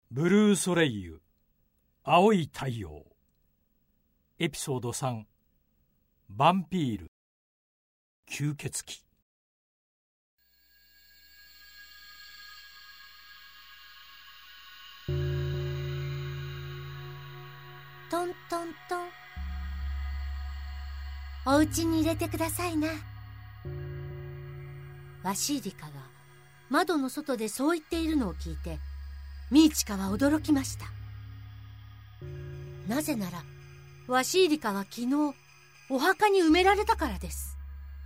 ブルーソレイユ青い太陽エピソード3ヴァンピール吸血鬼。 トントントン。お家に入れてくださいな。ワシーリカが窓の外でそう言っているのを聞いて、ミーチカは驚きました。なぜならワシーリカは昨日お墓に埋められたからです。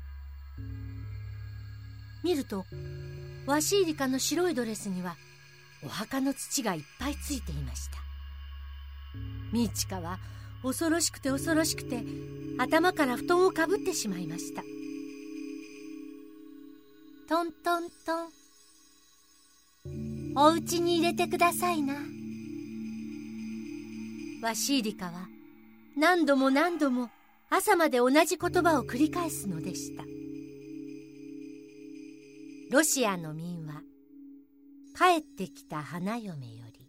見るとワシーリカの白いドレスにはお墓の土がいっぱいついていました。ミーチカは恐ろしくて頭から布団をかぶってしまいました。トントントン。お家に入れてくださいな。ワシーリカは何度も朝まで同じ言葉を繰り返すのでした。ロシアの民話、帰ってきた花嫁より。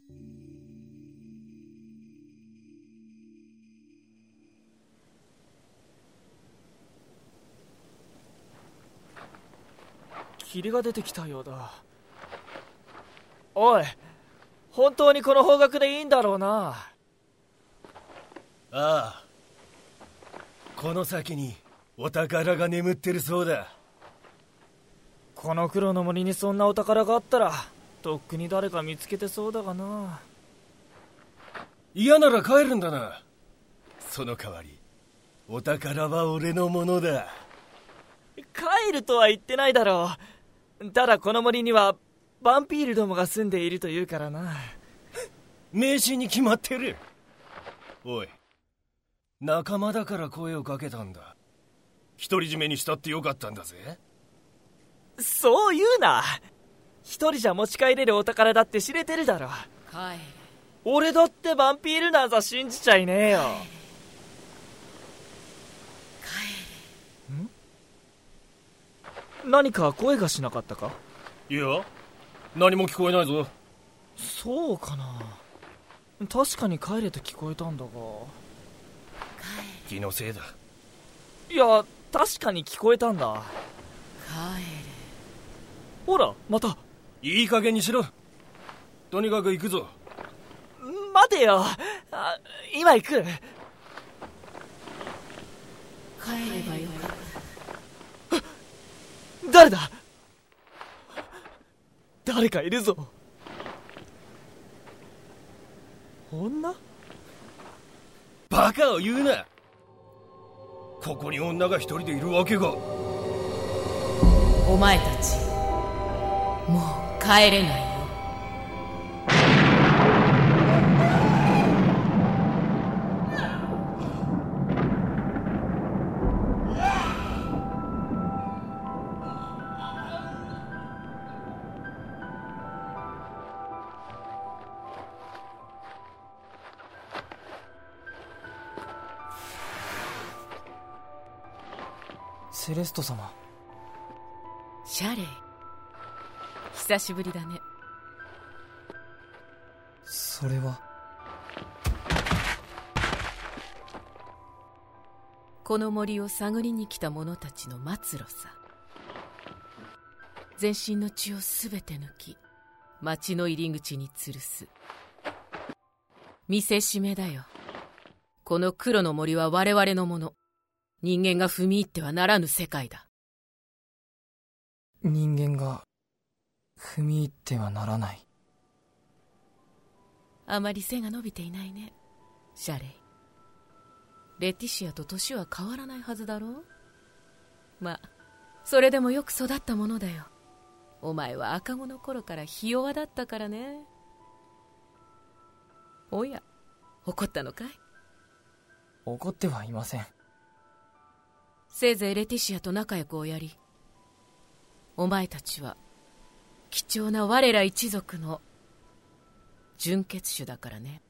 霧が出てきたようだ。おい、本当にこの方角でいいんだろうな。 ああ、この先にお宝が眠ってるそうだ。 この黒の森にそんなお宝があったらとっくに誰か見つけてそうだがな。 嫌なら帰るんだな。その代わりお宝は俺のものだ。 帰るとは言ってないだろう。ただこの森にはバンピールどもが住んでいるというからな。 迷信に決まってる。おい、仲間だから声をかけたんだ。独り占めにしたってよかったんだぜ。 そう言うな。一人じゃ持ち帰れるお宝だって知れてるだろ。俺だってバンピールなんざ信じちゃいねえよ。何か声がしなかったか？ いや、何も聞こえないぞ。 そうかな。確かに帰れと聞こえたんだが。 気のせいだ。 いや、確かに聞こえたんだ。ほら、また。 いい加減にしろ。とにかく行くぞ。 待てよ。今行く。 帰ればよかった。 誰だ？誰かいるぞ。女？ バカを言うな。ここに女が一人でいるわけが。 お前たちもう帰れないよ。 セレスト様。 シャレイ、久しぶりだね。 それは。 この森を探りに来た者たちの末路さ。全身の血をすべて抜き、町の入り口に吊るす。見せしめだよ。この黒の森は我々のもの。人間が踏み入ってはならぬ世界だ。 人間が踏み入ってはならない。 あまり背が伸びていないね、シャレイ。レティシアと年は変わらないはずだろう。まあ、それでもよく育ったものだよ。お前は赤子の頃からひ弱だったからね。おや、怒ったのかい？ 怒ってはいません。 せいぜいレティシアと仲良くおやり。お前たちは貴重な我ら一族の純血種だからね。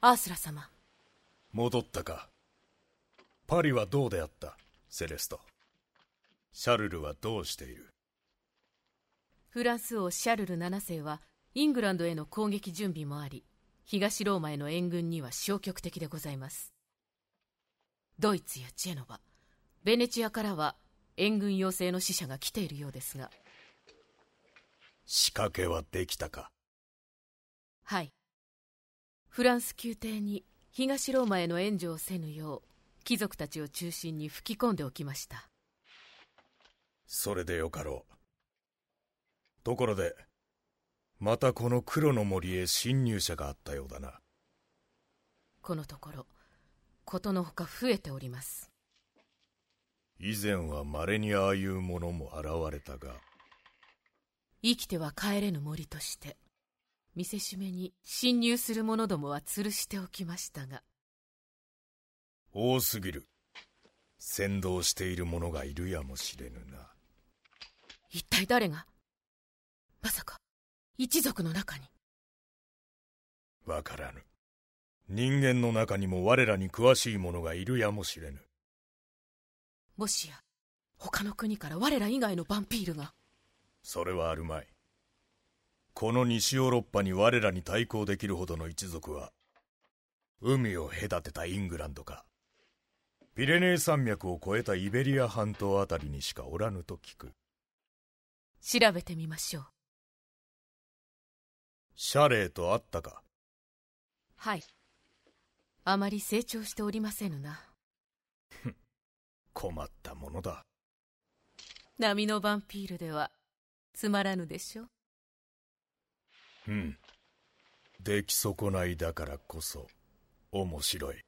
アースラ様。 戻ったか。パリはどうであった、セレスト。シャルルはどうしている？ フランス王シャルル7世はイングランドへの攻撃準備もあり、東ローマへの援軍には消極的でございます。ドイツやジェノバ、ベネチアからは援軍要請の使者が来ているようですが。 仕掛けはできたか？ はい。フランス宮廷に東ローマへの援助をせぬよう貴族たちを中心に吹き込んでおきました。 それでよかろう。ところでまたこの黒の森へ侵入者があったようだな。 このところことのほか増えております。 以前は稀にああいうものも現れたが、 生きては帰れぬ森として見せしめに侵入する者どもは吊るしておきましたが。 多すぎる。先導している者がいるやもしれぬな。 一体誰が？まさか一族の中に？ わからぬ。人間の中にも我らに詳しい者がいるやもしれぬ。 もしや他の国から我ら以外のヴァンピールが？ それはあるまい。この西ヨーロッパに我らに対抗できるほどの一族は、海を隔てたイングランドかピレネー山脈を越えたイベリア半島あたりにしかおらぬと聞く。 調べてみましょう。 シャレーと会ったか？ はい。あまり成長しておりませぬな。 困ったものだ。 波のヴァンピールではつまらぬでしょう。 出来損ないだからこそ面白い。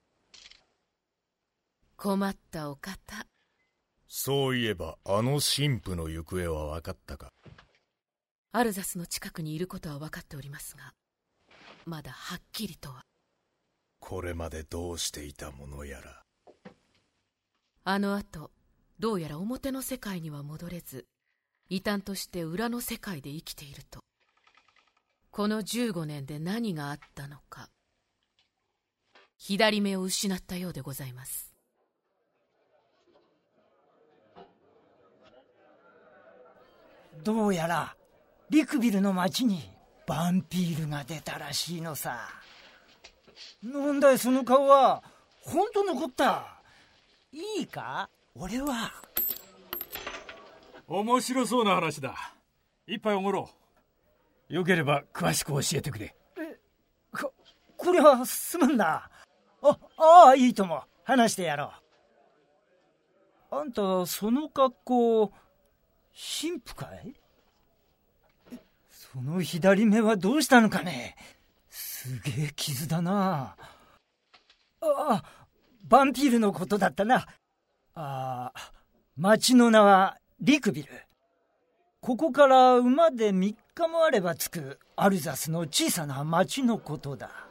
困ったお方。 そういえばあの神父の行方は分かったか？ アルザスの近くにいることは分かっておりますが、まだはっきりとは。 これまでどうしていたものやら。 あの後どうやら表の世界には戻れず、異端として裏の世界で生きていると。この15年で何があったのか、左目を失ったようでございます。 どうやらリクビルの町にヴァンピールが出たらしいのさ。なんだいその顔は。本当のこった。いいか、俺は。 面白そうな話だ。一杯おごろう。よければ詳しく教えてくれ。 これはすまんな。いいとも。話してやろう。あんたその格好神父かい？その左目はどうしたのかね。すげえ傷だな。ヴァンピールのことだったな。町の名はリクビル。ここから馬で3日もあれば着くアルザスの小さな町のことだ。